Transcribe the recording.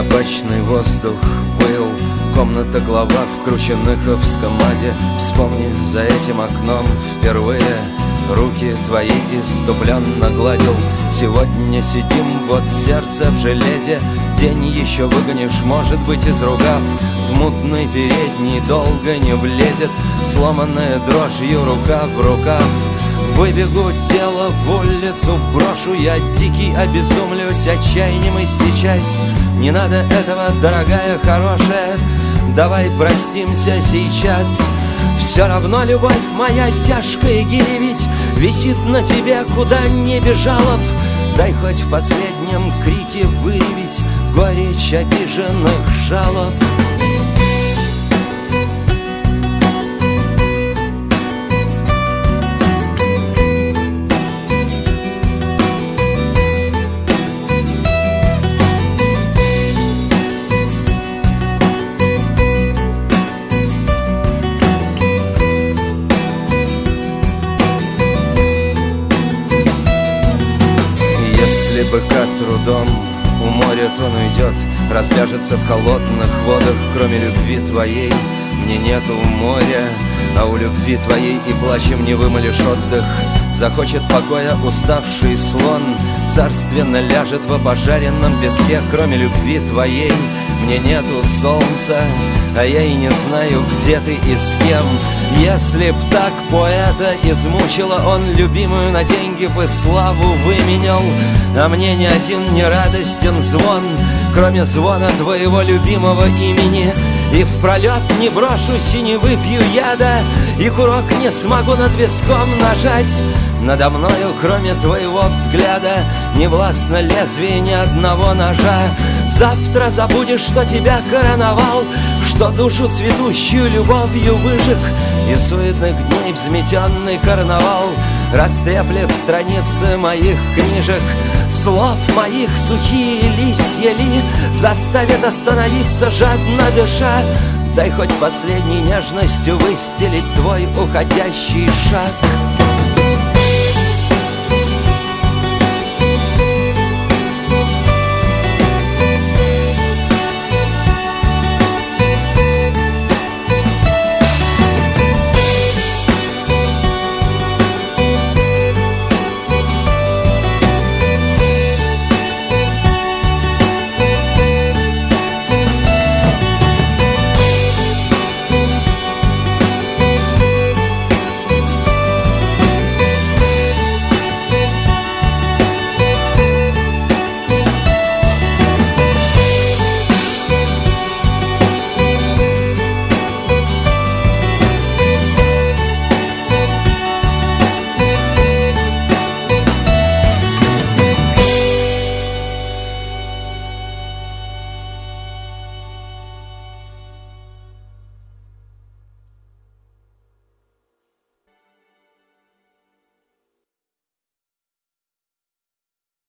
Табачный воздух выл, комната глава в Крученыховском аде. Вспомни, за этим окном впервые руки твои иступленно гладил. Сегодня сидим, вот сердце в железе. День еще выгонишь, может быть, из рукав. В мутный передний долго не влезет, сломанная дрожью рука в рукав. Выбегу, тело в улицу брошу, я дикий обезумлюсь, отчаянием иссечась. Не надо этого, дорогая, хорошая, давай простимся сейчас. Все равно любовь моя тяжкая гиря ведь висит на тебе, куда не бежала б. Дай хоть в последнем крике выявить горечь обиженных жалоб. Быка трудом уморят, он уйдет, разляжется в холодных водах. Кроме любви твоей мне нету моря, а у любви твоей и плачем не вымолишь отдых. Захочет покоя уставший слон, царственно ляжет в опожаренном песке. Кроме любви твоей мне нету солнца, а я и не знаю, где ты и с кем. Если б так поэта измучила, он любимую на деньги бы славу выменял. А мне ни один не радостен звон, кроме звона твоего любимого имени. И впролет не брошусь и не выпью яда, и курок не смогу над виском нажать. Надо мною, кроме твоего взгляда, не властно лезвие ни одного ножа. Завтра забудешь, что тебя короновал, что душу цветущую любовью выжег, и суетных дней взметенный карнавал растреплет страницы моих книжек. Слов моих сухие листья ли заставят остановиться, жадно дыша. Дай хоть последней нежностью выстелить твой уходящий шаг.